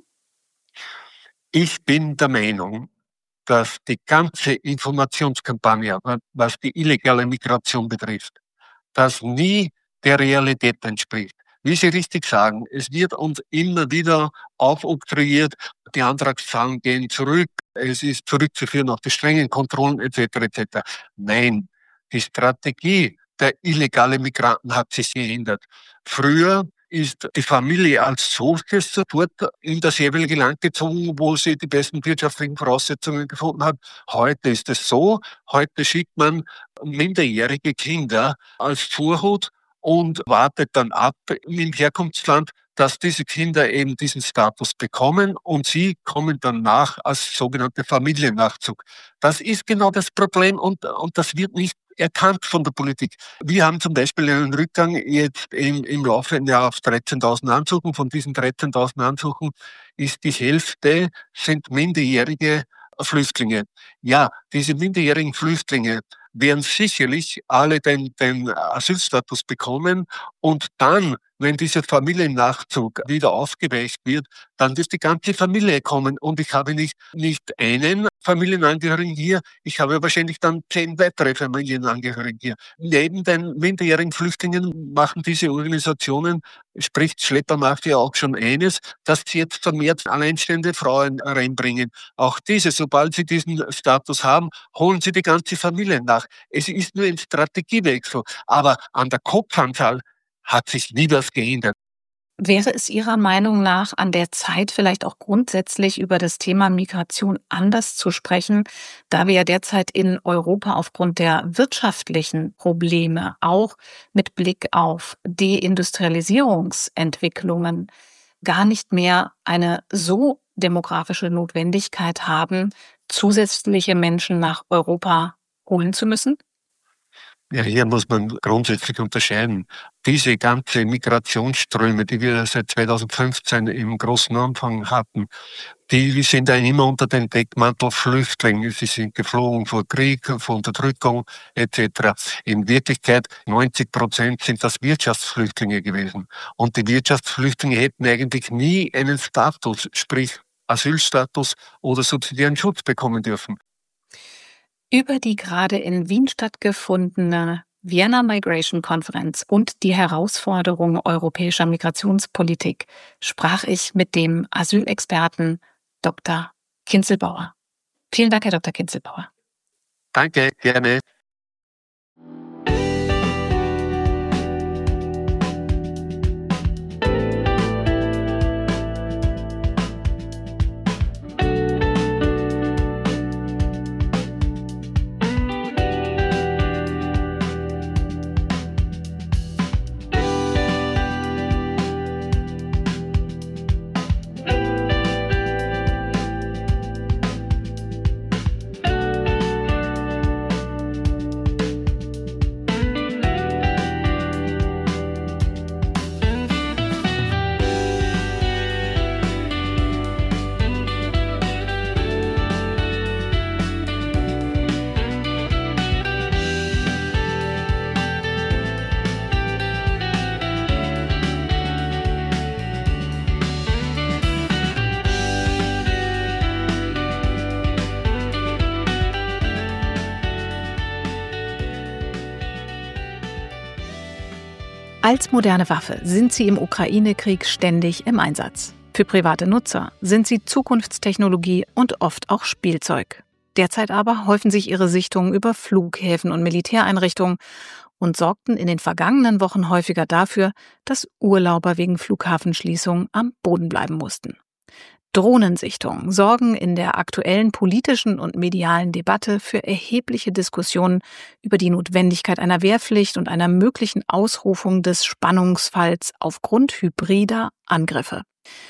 Ich bin der Meinung, dass die ganze Informationskampagne, was die illegale Migration betrifft, das nie der Realität entspricht. Wie Sie richtig sagen, es wird uns immer wieder aufoktroyiert, die Antragszahlen gehen zurück, es ist zurückzuführen auf die strengen Kontrollen etc. etc. Nein, die Strategie der illegalen Migranten hat sich geändert. Früher ist die Familie als solches sofort in das jeweilige Land gezogen, wo sie die besten wirtschaftlichen Voraussetzungen gefunden hat. Heute ist es so, heute schickt man minderjährige Kinder als Vorhut und wartet dann ab im Herkunftsland, dass diese Kinder eben diesen Status bekommen und sie kommen dann nach als sogenannte Familiennachzug. Das ist genau das Problem und das wird nicht erkannt von der Politik. Wir haben zum Beispiel einen Rückgang jetzt im laufenden Jahr auf 13.000 Ansuchen. Von diesen 13.000 Ansuchen ist die Hälfte sind minderjährige Flüchtlinge. Ja, diese minderjährigen Flüchtlinge werden sicherlich alle den Asylstatus bekommen und dann, wenn dieser Familiennachzug wieder aufgeweicht wird, dann wird die ganze Familie kommen und ich habe nicht einen Familienangehörigen hier, ich habe wahrscheinlich dann 10 weitere Familienangehörige hier. Neben den minderjährigen Flüchtlingen machen diese Organisationen, spricht Schleppermafia auch schon eines, dass sie jetzt vermehrt alleinstehende Frauen reinbringen. Auch diese, sobald sie diesen Status haben, holen sie die ganze Familie nach. Es ist nur ein Strategiewechsel, aber an der Kopfanzahl hat sich nie was geändert. Wäre es Ihrer Meinung nach an der Zeit, vielleicht auch grundsätzlich über das Thema Migration anders zu sprechen, da wir ja derzeit in Europa aufgrund der wirtschaftlichen Probleme, auch mit Blick auf Deindustrialisierungsentwicklungen, gar nicht mehr eine so demografische Notwendigkeit haben, zusätzliche Menschen nach Europa holen zu müssen? Ja, hier muss man grundsätzlich unterscheiden. Diese ganze Migrationsströme, die wir seit 2015 im großen Umfang hatten, die sind ja immer unter den Deckmantel Flüchtlinge. Sie sind geflohen vor Krieg, vor Unterdrückung etc. In Wirklichkeit 90% sind das Wirtschaftsflüchtlinge gewesen. Und die Wirtschaftsflüchtlinge hätten eigentlich nie einen Status, sprich Asylstatus oder subsidiären Schutz bekommen dürfen. Über die gerade in Wien stattgefundene Vienna Migration Conference und die Herausforderungen europäischer Migrationspolitik sprach ich mit dem Asylexperten Dr. Kinzelbauer. Vielen Dank, Herr Dr. Kinzelbauer. Danke, gerne. Als moderne Waffe sind sie im Ukraine-Krieg ständig im Einsatz. Für private Nutzer sind sie Zukunftstechnologie und oft auch Spielzeug. Derzeit aber häufen sich ihre Sichtungen über Flughäfen und Militäreinrichtungen und sorgten in den vergangenen Wochen häufiger dafür, dass Urlauber wegen Flughafenschließungen am Boden bleiben mussten. Drohnensichtungen sorgen in der aktuellen politischen und medialen Debatte für erhebliche Diskussionen über die Notwendigkeit einer Wehrpflicht und einer möglichen Ausrufung des Spannungsfalls aufgrund hybrider Angriffe.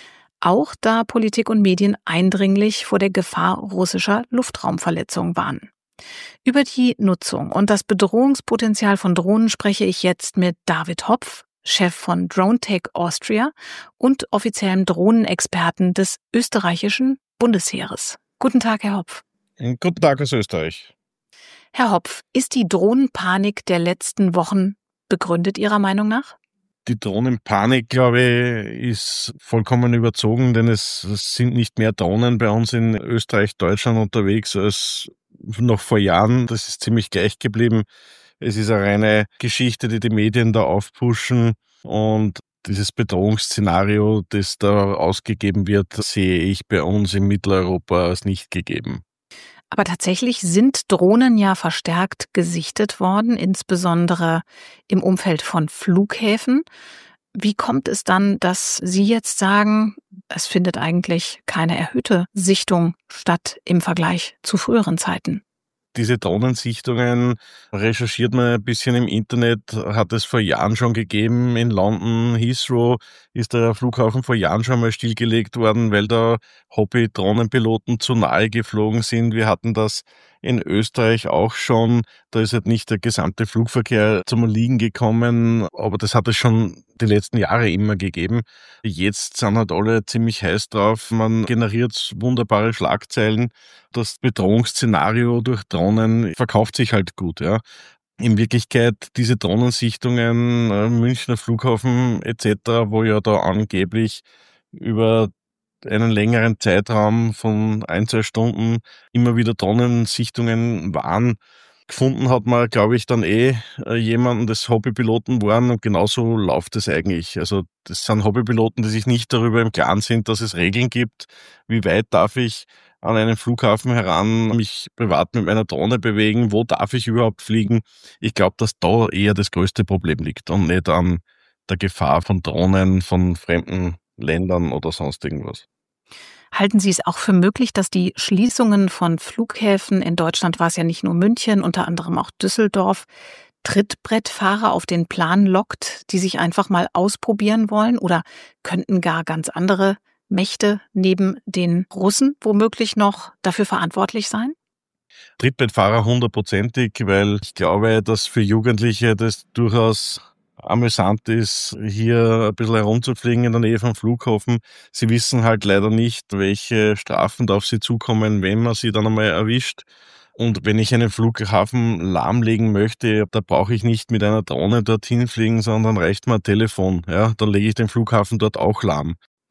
Auch da Politik und Medien eindringlich vor der Gefahr russischer Luftraumverletzungen warnen. Über die Nutzung und das Bedrohungspotenzial von Drohnen spreche ich jetzt mit David Hopf, Chef von DroneTech Austria und offiziellem Drohnenexperten des österreichischen Bundesheeres. Guten Tag, Herr Hopf. Guten Tag aus Österreich. Herr Hopf, ist die Drohnenpanik der letzten Wochen begründet Ihrer Meinung nach? Die Drohnenpanik, glaube ich, ist vollkommen überzogen, denn es sind nicht mehr Drohnen bei uns in Österreich, Deutschland unterwegs als noch vor Jahren. Das ist ziemlich gleich geblieben. Es ist eine reine Geschichte, die die Medien da aufpushen, und dieses Bedrohungsszenario, das da ausgegeben wird, sehe ich bei uns in Mitteleuropa als nicht gegeben. Aber tatsächlich sind Drohnen ja verstärkt gesichtet worden, insbesondere im Umfeld von Flughäfen. Wie kommt es dann, dass Sie jetzt sagen, es findet eigentlich keine erhöhte Sichtung statt im Vergleich zu früheren Zeiten? Diese Drohnensichtungen recherchiert man ein bisschen im Internet, hat es vor Jahren schon gegeben. In London, Heathrow, ist der Flughafen vor Jahren schon mal stillgelegt worden, weil da Hobby-Drohnenpiloten zu nahe geflogen sind. Wir hatten das in Österreich auch schon. Da ist halt nicht der gesamte Flugverkehr zum Liegen gekommen, aber das hat es schon die letzten Jahre immer gegeben. Jetzt sind halt alle ziemlich heiß drauf. Man generiert wunderbare Schlagzeilen. Das Bedrohungsszenario durch Drohnen verkauft sich halt gut, ja. In Wirklichkeit diese Drohnensichtungen, Münchner Flughafen etc., wo ja da angeblich über einen längeren Zeitraum von 1-2 Stunden immer wieder Drohnensichtungen waren. Gefunden hat man, glaube ich, dann jemanden, das Hobbypiloten waren, und genauso läuft es eigentlich. Also das sind Hobbypiloten, die sich nicht darüber im Klaren sind, dass es Regeln gibt. Wie weit darf ich an einen Flughafen heran mich privat mit meiner Drohne bewegen? Wo darf ich überhaupt fliegen? Ich glaube, dass da eher das größte Problem liegt und nicht an der Gefahr von Drohnen von fremden Ländern oder sonst irgendwas. Halten Sie es auch für möglich, dass die Schließungen von Flughäfen, in Deutschland war es ja nicht nur München, unter anderem auch Düsseldorf, Trittbrettfahrer auf den Plan lockt, die sich einfach mal ausprobieren wollen? Oder könnten gar ganz andere Mächte neben den Russen womöglich noch dafür verantwortlich sein? Trittbrettfahrer 100%ig, weil ich glaube, dass für Jugendliche das durchaus amüsant ist, hier ein bisschen herumzufliegen in der Nähe vom Flughafen. Sie wissen halt leider nicht, welche Strafen auf sie zukommen, wenn man sie dann einmal erwischt. Und wenn ich einen Flughafen lahmlegen möchte, da brauche ich nicht mit einer Drohne dorthin fliegen, sondern reicht mir ein Telefon. Ja, dann lege ich den Flughafen dort auch lahm.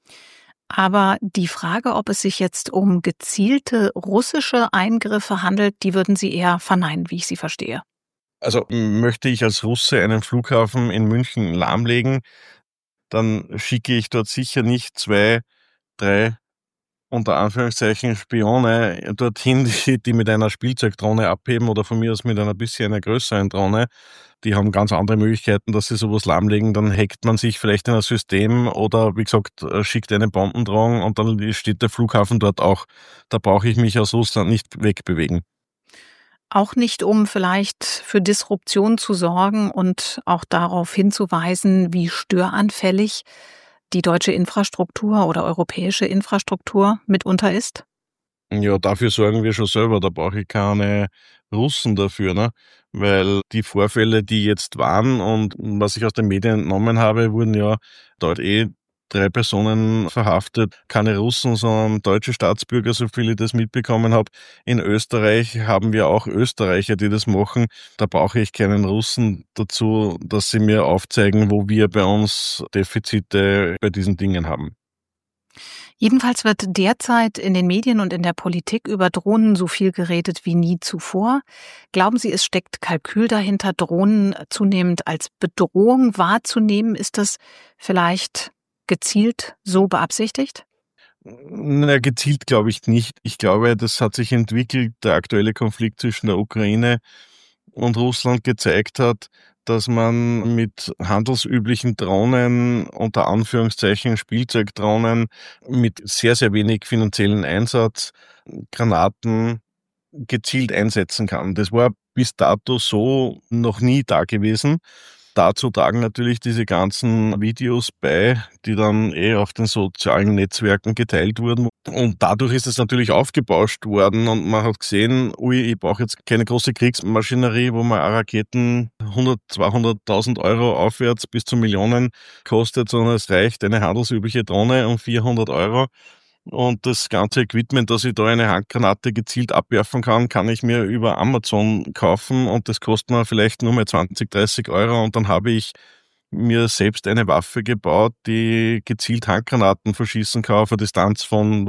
Aber die Frage, ob es sich jetzt um gezielte russische Eingriffe handelt, die würden Sie eher verneinen, wie ich Sie verstehe. Also möchte ich als Russe einen Flughafen in München lahmlegen, dann schicke ich dort sicher nicht 2, 3 unter Anführungszeichen Spione dorthin, die mit einer Spielzeugdrohne abheben oder von mir aus mit einer bisschen einer größeren Drohne. Die haben ganz andere Möglichkeiten, dass sie sowas lahmlegen. Dann hackt man sich vielleicht in ein System oder, wie gesagt, schickt eine Bombendrohung und dann steht der Flughafen dort auch. Da brauche ich mich aus Russland nicht wegbewegen. Auch nicht, um vielleicht für Disruption zu sorgen und auch darauf hinzuweisen, wie störanfällig die deutsche Infrastruktur oder europäische Infrastruktur mitunter ist? Ja, dafür sorgen wir schon selber. Da brauche ich keine Russen dafür, ne? Weil die Vorfälle, die jetzt waren und was ich aus den Medien entnommen habe, wurden ja dort 3 Personen verhaftet. Keine Russen, sondern deutsche Staatsbürger, so viel ich das mitbekommen habe. In Österreich haben wir auch Österreicher, die das machen. Da brauche ich keinen Russen dazu, dass sie mir aufzeigen, wo wir bei uns Defizite bei diesen Dingen haben. Jedenfalls wird derzeit in den Medien und in der Politik über Drohnen so viel geredet wie nie zuvor. Glauben Sie, es steckt Kalkül dahinter, Drohnen zunehmend als Bedrohung wahrzunehmen? Ist das vielleicht gezielt so beabsichtigt? Na, gezielt glaube ich nicht. Ich glaube, das hat sich entwickelt, der aktuelle Konflikt zwischen der Ukraine und Russland gezeigt hat, dass man mit handelsüblichen Drohnen, unter Anführungszeichen Spielzeugdrohnen, mit sehr, sehr wenig finanziellen Einsatz Granaten gezielt einsetzen kann. Das war bis dato so noch nie da gewesen. Dazu tragen natürlich diese ganzen Videos bei, die dann auf den sozialen Netzwerken geteilt wurden. Und dadurch ist es natürlich aufgebauscht worden und man hat gesehen, ich brauche jetzt keine große Kriegsmaschinerie, wo man Raketen 100, 200.000 Euro aufwärts bis zu Millionen kostet, sondern es reicht eine handelsübliche Drohne um 400 Euro. Und das ganze Equipment, dass ich da eine Handgranate gezielt abwerfen kann ich mir über Amazon kaufen und das kostet mir vielleicht nur mal 20, 30 Euro und dann habe ich mir selbst eine Waffe gebaut, die gezielt Handgranaten verschießen kann auf eine Distanz von,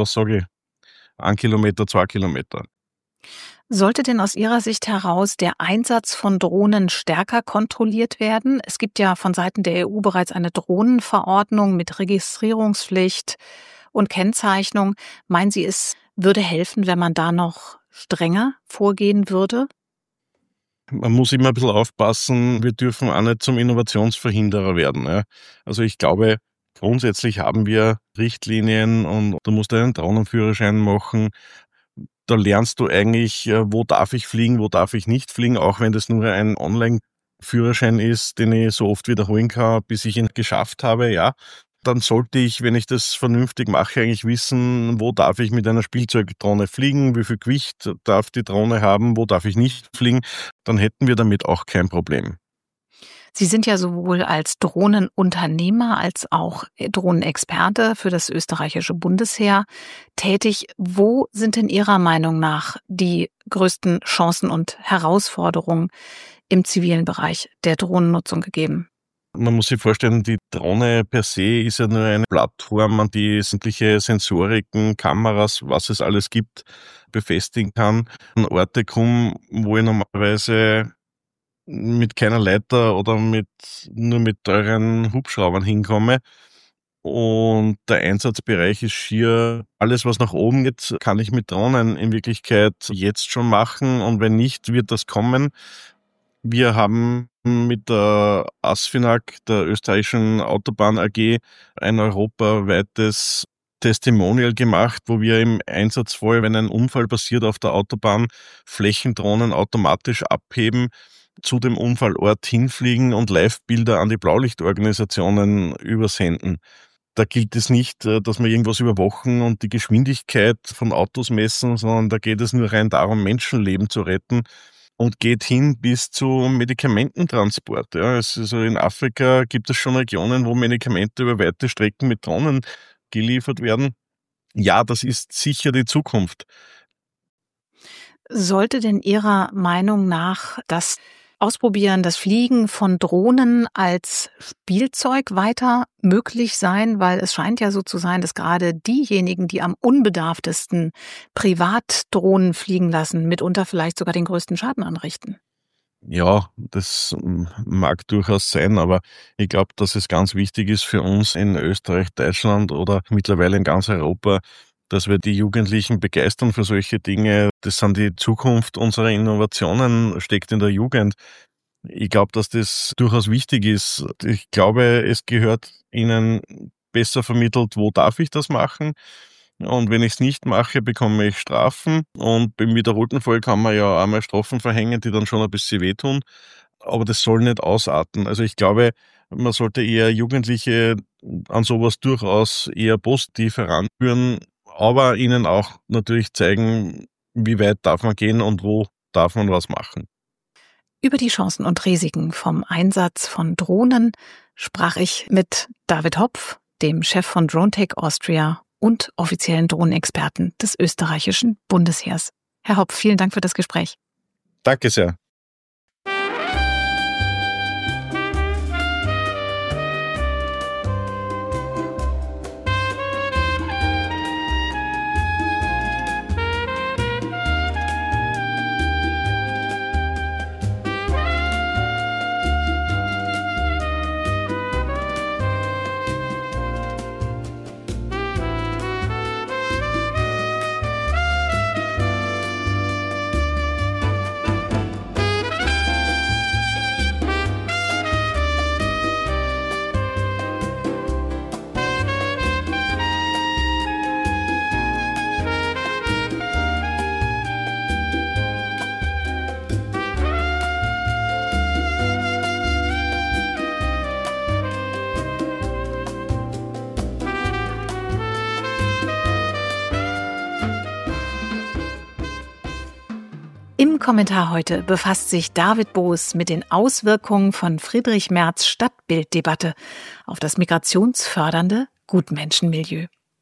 1 Kilometer, 2 Kilometer. Sollte denn aus Ihrer Sicht heraus der Einsatz von Drohnen stärker kontrolliert werden? Es gibt ja von Seiten der EU bereits eine Drohnenverordnung mit Registrierungspflicht und Kennzeichnung. Meinen Sie, es würde helfen, wenn man da noch strenger vorgehen würde? Man muss immer ein bisschen aufpassen, wir dürfen auch nicht zum Innovationsverhinderer werden. Ja. Also ich glaube, grundsätzlich haben wir Richtlinien und du musst einen Drohnenführerschein machen. Da lernst du eigentlich, wo darf ich fliegen, wo darf ich nicht fliegen, auch wenn das nur ein Online-Führerschein ist, den ich so oft wiederholen kann, bis ich ihn geschafft habe, ja. Dann sollte ich, wenn ich das vernünftig mache, eigentlich wissen, wo darf ich mit einer Spielzeugdrohne fliegen, wie viel Gewicht darf die Drohne haben, wo darf ich nicht fliegen. Dann hätten wir damit auch kein Problem. Sie sind ja sowohl als Drohnenunternehmer als auch Drohnenexperte für das österreichische Bundesheer tätig. Wo sind denn Ihrer Meinung nach die größten Chancen und Herausforderungen im zivilen Bereich der Drohnennutzung gegeben? Man muss sich vorstellen, die Drohne per se ist ja nur eine Plattform, an die sämtliche Sensoriken, Kameras, was es alles gibt, befestigen kann. An Orte kommen, wo ich normalerweise mit keiner Leiter oder nur mit teuren Hubschraubern hinkomme. Und der Einsatzbereich ist schier alles, was nach oben geht, kann ich mit Drohnen in Wirklichkeit jetzt schon machen. Und wenn nicht, wird das kommen. Wir haben mit der ASFINAG, der österreichischen Autobahn AG, ein europaweites Testimonial gemacht, wo wir im Einsatzfall, wenn ein Unfall passiert auf der Autobahn, Flächendrohnen automatisch abheben, zu dem Unfallort hinfliegen und Live-Bilder an die Blaulichtorganisationen übersenden. Da gilt es nicht, dass wir irgendwas überwachen und die Geschwindigkeit von Autos messen, sondern da geht es nur rein darum, Menschenleben zu retten. Und geht hin bis zu Medikamententransport. Ja, also in Afrika gibt es schon Regionen, wo Medikamente über weite Strecken mit Drohnen geliefert werden. Ja, das ist sicher die Zukunft. Sollte denn Ihrer Meinung nach das Ausprobieren, das Fliegen von Drohnen als Spielzeug weiter möglich sein? Weil es scheint ja so zu sein, dass gerade diejenigen, die am unbedarftesten Privatdrohnen fliegen lassen, mitunter vielleicht sogar den größten Schaden anrichten. Ja, das mag durchaus sein, aber ich glaube, dass es ganz wichtig ist für uns in Österreich, Deutschland oder mittlerweile in ganz Europa, dass wir die Jugendlichen begeistern für solche Dinge. Das sind die Zukunft unserer Innovationen, steckt in der Jugend. Ich glaube, dass das durchaus wichtig ist. Ich glaube, es gehört ihnen besser vermittelt, wo darf ich das machen? Und wenn ich es nicht mache, bekomme ich Strafen. Und beim wiederholten Fall kann man ja einmal Strafen verhängen, die dann schon ein bisschen wehtun. Aber das soll nicht ausarten. Also ich glaube, man sollte eher Jugendliche an sowas durchaus eher positiv heranführen, aber ihnen auch natürlich zeigen, wie weit darf man gehen und wo darf man was machen. Über die Chancen und Risiken vom Einsatz von Drohnen sprach ich mit David Hopf, dem Chef von DroneTech Austria und offiziellen Drohnenexperten des österreichischen Bundesheers. Herr Hopf, vielen Dank für das Gespräch. Danke sehr. Im Kommentar heute befasst sich David Boos mit den Auswirkungen von Friedrich Merz' Stadtbilddebatte auf das migrationsfördernde Gutmenschenmilieu.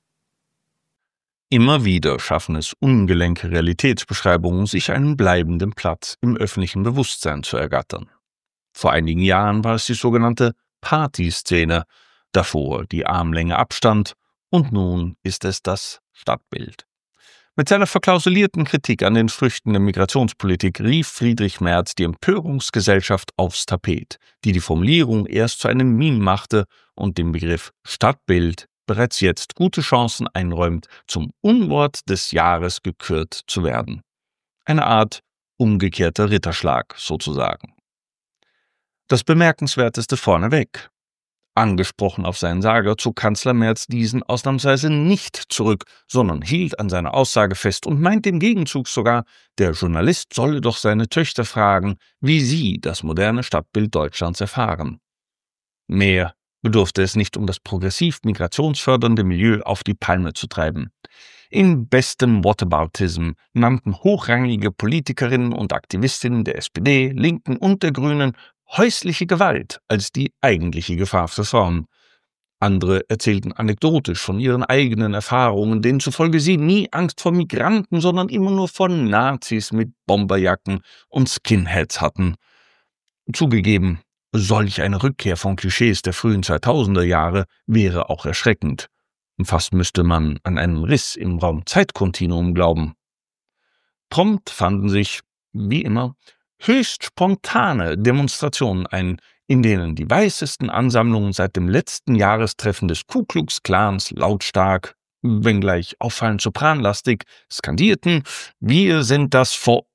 Immer wieder schaffen es ungelenke Realitätsbeschreibungen, sich einen bleibenden Platz im öffentlichen Bewusstsein zu ergattern. Vor einigen Jahren war es die sogenannte Partyszene, davor die Armlänge Abstand und nun ist es das Stadtbild. Mit seiner verklausulierten Kritik an den Früchten der Migrationspolitik rief Friedrich Merz die Empörungsgesellschaft aufs Tapet, die die Formulierung erst zu einem Meme machte und dem Begriff Stadtbild bereits jetzt gute Chancen einräumt, zum Unwort des Jahres gekürt zu werden. Eine Art umgekehrter Ritterschlag sozusagen. Das Bemerkenswerteste vorneweg. Angesprochen auf seinen Sager zog Kanzler Merz diesen ausnahmsweise nicht zurück, sondern hielt an seiner Aussage fest und meint im Gegenzug sogar, der Journalist solle doch seine Töchter fragen, wie sie das moderne Stadtbild Deutschlands erfahren. Mehr bedurfte es nicht, um das progressiv migrationsfördernde Milieu auf die Palme zu treiben. In bestem Whataboutism nannten hochrangige Politikerinnen und Aktivistinnen der SPD, Linken und der Grünen häusliche Gewalt als die eigentliche Gefahr für Frauen. Andere erzählten anekdotisch von ihren eigenen Erfahrungen, denen zufolge sie nie Angst vor Migranten, sondern immer nur vor Nazis mit Bomberjacken und Skinheads hatten. Zugegeben, solch eine Rückkehr von Klischees der frühen 2000er Jahre wäre auch erschreckend. Fast müsste man an einen Riss im Raum-Zeit-Kontinuum glauben. Prompt fanden sich, wie immer, höchst spontane Demonstrationen ein, in denen die weißesten Ansammlungen seit dem letzten Jahrestreffen des Ku Klux Klans lautstark, wenngleich auffallend sopranlastig, skandierten, wir sind das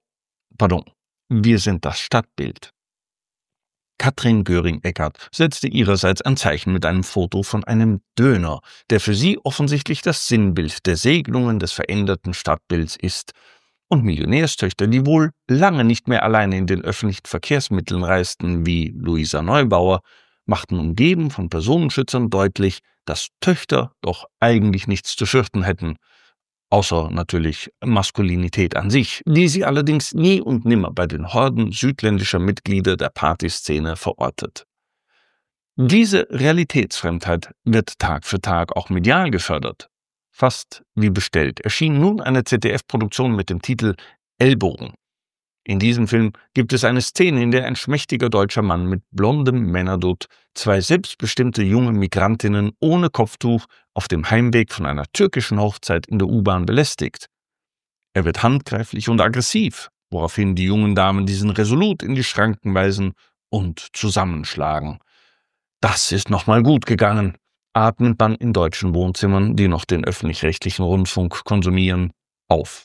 Stadtbild. Katrin Göring-Eckardt setzte ihrerseits ein Zeichen mit einem Foto von einem Döner, der für sie offensichtlich das Sinnbild der Segnungen des veränderten Stadtbilds ist. Und Millionärstöchter, die wohl lange nicht mehr alleine in den öffentlichen Verkehrsmitteln reisten wie Luisa Neubauer, machten umgeben von Personenschützern deutlich, dass Töchter doch eigentlich nichts zu fürchten hätten. Außer natürlich Maskulinität an sich, die sie allerdings nie und nimmer bei den Horden südländischer Mitglieder der Partyszene verortet. Diese Realitätsfremdheit wird Tag für Tag auch medial gefördert. Fast wie bestellt erschien nun eine ZDF-Produktion mit dem Titel Ellbogen. In diesem Film gibt es eine Szene, in der ein schmächtiger deutscher Mann mit blondem Männerdutt zwei selbstbestimmte junge Migrantinnen ohne Kopftuch auf dem Heimweg von einer türkischen Hochzeit in der U-Bahn belästigt. Er wird handgreiflich und aggressiv, woraufhin die jungen Damen diesen resolut in die Schranken weisen und zusammenschlagen. Das ist nochmal gut gegangen, atmet man in deutschen Wohnzimmern, die noch den öffentlich-rechtlichen Rundfunk konsumieren, auf.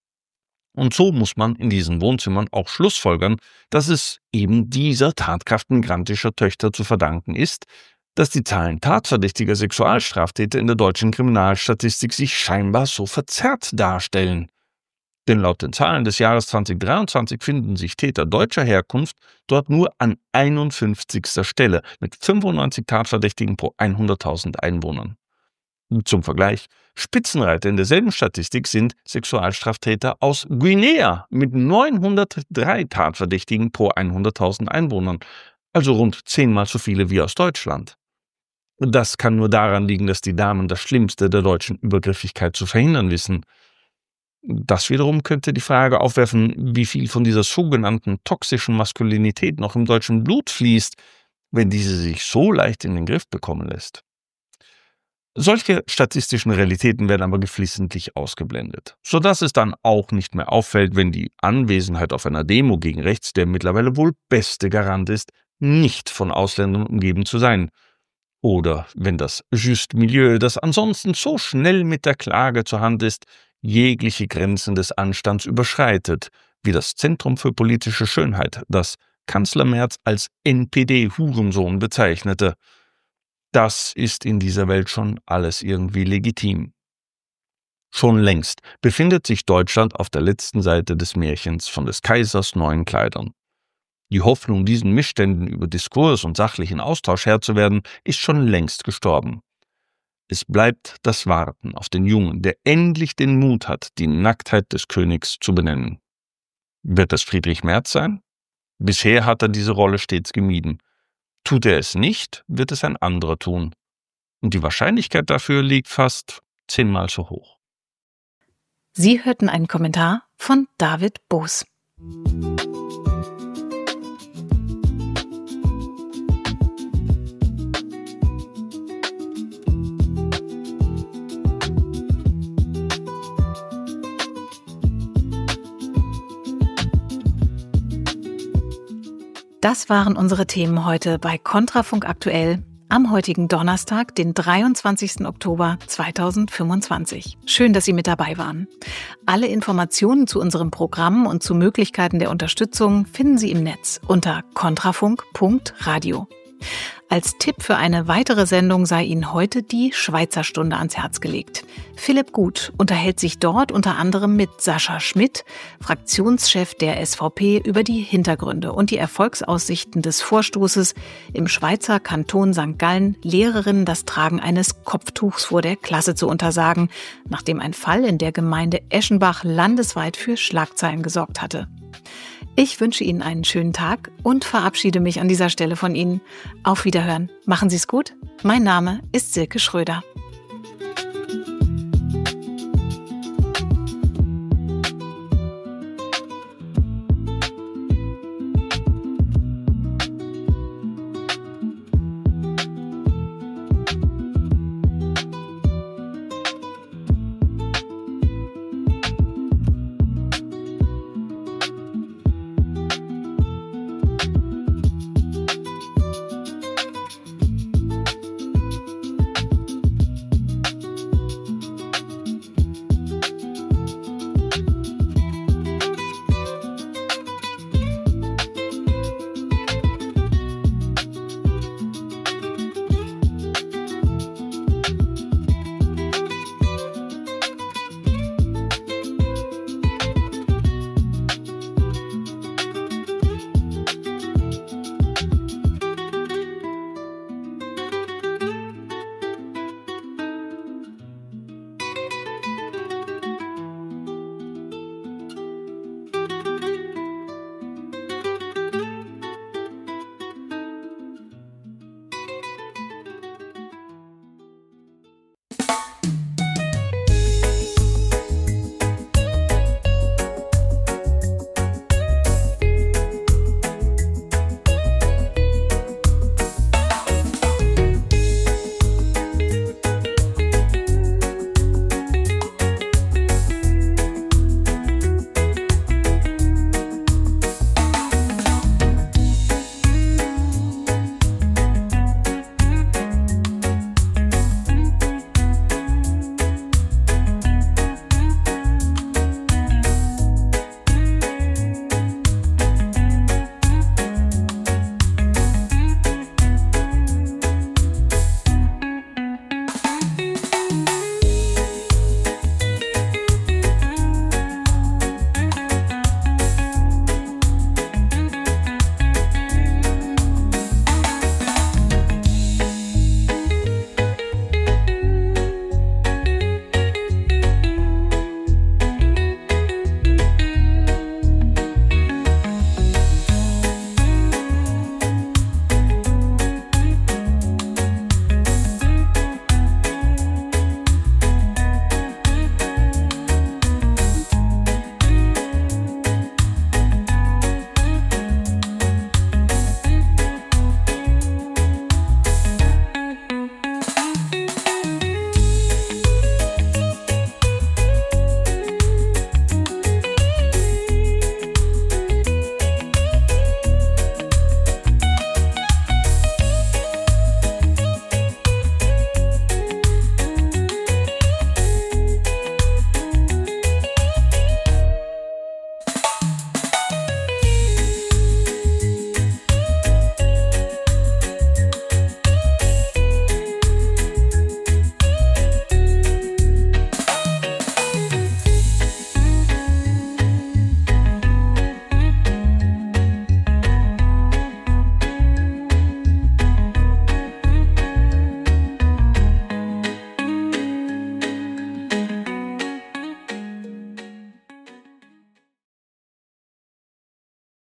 Und so muss man in diesen Wohnzimmern auch schlussfolgern, dass es eben dieser Tatkraft migrantischer Töchter zu verdanken ist, dass die Zahlen tatverdächtiger Sexualstraftäter in der deutschen Kriminalstatistik sich scheinbar so verzerrt darstellen. Denn laut den Zahlen des Jahres 2023 finden sich Täter deutscher Herkunft dort nur an 51. Stelle mit 95 Tatverdächtigen pro 100.000 Einwohnern. Zum Vergleich, Spitzenreiter in derselben Statistik sind Sexualstraftäter aus Guinea mit 903 Tatverdächtigen pro 100.000 Einwohnern, also rund 10-mal so viele wie aus Deutschland. Das kann nur daran liegen, dass die Damen das Schlimmste der deutschen Übergriffigkeit zu verhindern wissen. Das wiederum könnte die Frage aufwerfen, wie viel von dieser sogenannten toxischen Maskulinität noch im deutschen Blut fließt, wenn diese sich so leicht in den Griff bekommen lässt. Solche statistischen Realitäten werden aber geflissentlich ausgeblendet, sodass es dann auch nicht mehr auffällt, wenn die Anwesenheit auf einer Demo gegen rechts, der mittlerweile wohl beste Garant ist, nicht von Ausländern umgeben zu sein. Oder wenn das Juste Milieu, das ansonsten so schnell mit der Klage zur Hand ist, jegliche Grenzen des Anstands überschreitet, wie das Zentrum für politische Schönheit, das Kanzler Merz als NPD-Hurensohn bezeichnete. Das ist in dieser Welt schon alles irgendwie legitim. Schon längst befindet sich Deutschland auf der letzten Seite des Märchens von des Kaisers neuen Kleidern. Die Hoffnung, diesen Missständen über Diskurs und sachlichen Austausch Herr zu werden, ist schon längst gestorben. Es bleibt das Warten auf den Jungen, der endlich den Mut hat, die Nacktheit des Königs zu benennen. Wird es Friedrich Merz sein? Bisher hat er diese Rolle stets gemieden. Tut er es nicht, wird es ein anderer tun. Und die Wahrscheinlichkeit dafür liegt fast 10-mal so hoch. Sie hörten einen Kommentar von David Boos. Das waren unsere Themen heute bei Kontrafunk aktuell am heutigen Donnerstag, den 23. Oktober 2025. Schön, dass Sie mit dabei waren. Alle Informationen zu unserem Programm und zu Möglichkeiten der Unterstützung finden Sie im Netz unter kontrafunk.radio. Als Tipp für eine weitere Sendung sei Ihnen heute die Schweizer Stunde ans Herz gelegt. Philipp Gut unterhält sich dort unter anderem mit Sascha Schmidt, Fraktionschef der SVP, über die Hintergründe und die Erfolgsaussichten des Vorstoßes, im Schweizer Kanton St. Gallen Lehrerinnen das Tragen eines Kopftuchs vor der Klasse zu untersagen, nachdem ein Fall in der Gemeinde Eschenbach landesweit für Schlagzeilen gesorgt hatte. Ich wünsche Ihnen einen schönen Tag und verabschiede mich an dieser Stelle von Ihnen. Auf Wiederhören. Machen Sie es gut. Mein Name ist Silke Schröder.